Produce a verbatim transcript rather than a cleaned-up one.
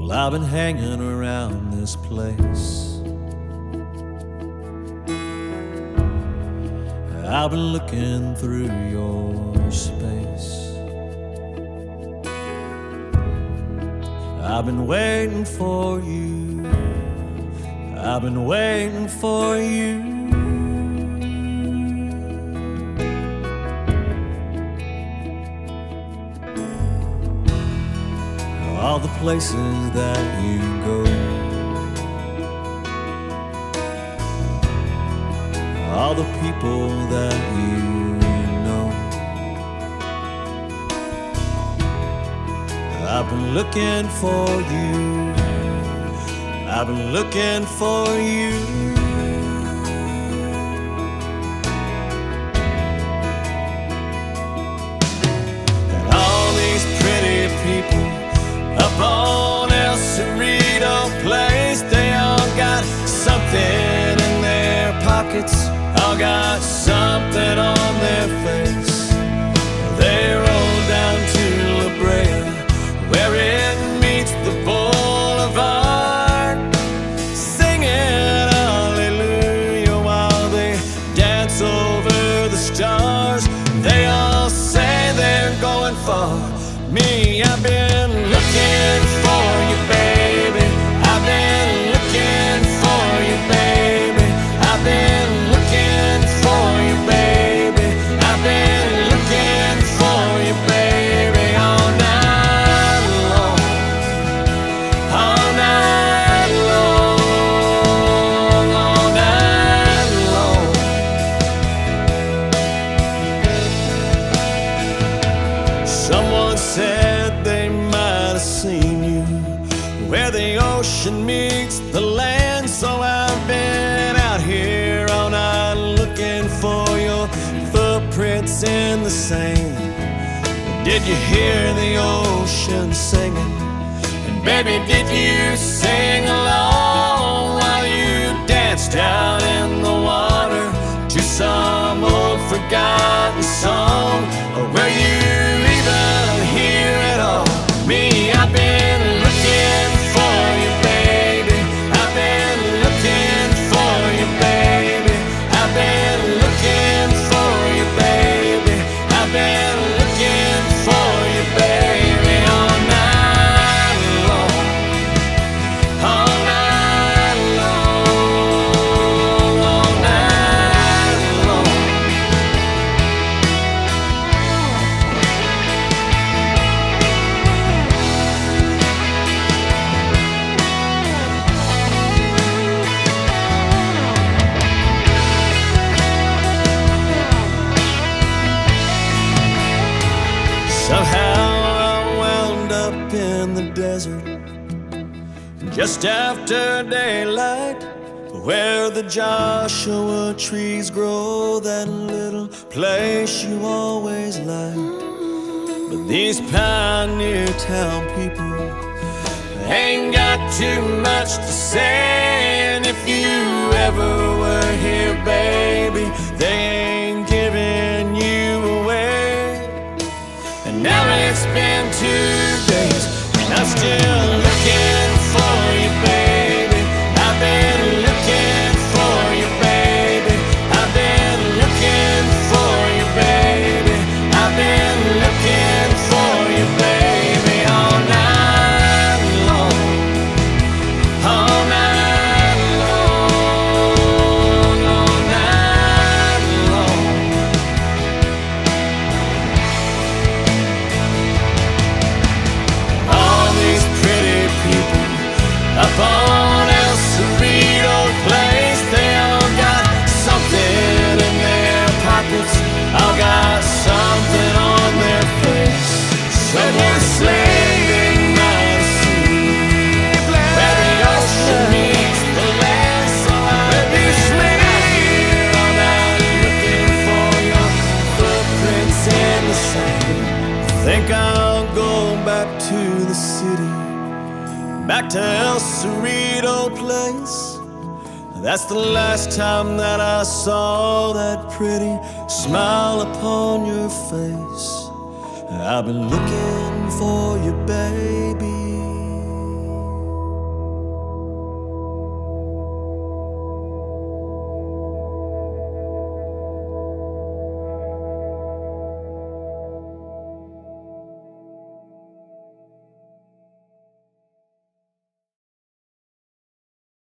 Well, I've been hanging around this place. I've been looking through your space. I've been waiting for you. I've been waiting for you. All the places that you go, all the people that you know. I've been looking for you. I've been looking for you. And all these pretty people up on El Cerrito Place, they all got something in their pockets, all got something on their face. They roll down to La Brea, where it meets the boulevard, singing hallelujah while they dance over the stars. They all say they're going for me. I've been looking for you, baby. I've been looking for you, baby. I've been looking for you, baby. I've been looking for you, baby, all night long, all night long, all night long. Someone said they might have seen you where the ocean meets the land, so I've been out here all night looking for your footprints in the sand. Did you hear the ocean singing? And baby, did you sing along while you danced down in the water to some old forgotten song? Or were you even here at all? Me, I've been looking for you, baby. I've been looking for you, baby. I've been looking for you, baby. I've been looking for you, baby, all night long, all night long, all night long. Somehow I wound up in the desert just after daylight, where the Joshua trees grow, that little place you always liked. But these Pioneer Town people ain't got too much to say, and if you ever were here, baby, they ain't giving you away. And now it's been two days, and I'm still looking for you, baby. I've been looking for you, baby. I've been looking for you, baby. I've been looking for you, baby, all night long, all night long, all night long. All these pretty people up on El Cerrito Place, they all got something in their pockets, all got something on their face. Someone slaving by the sea, where the ocean meets the land, so I'll be slaving all night looking for your footprints in the sand. I think I'll go back to the city, back to El Cerrito Place. That's the last time that I saw that pretty smile upon your face. I've been looking for you, baby.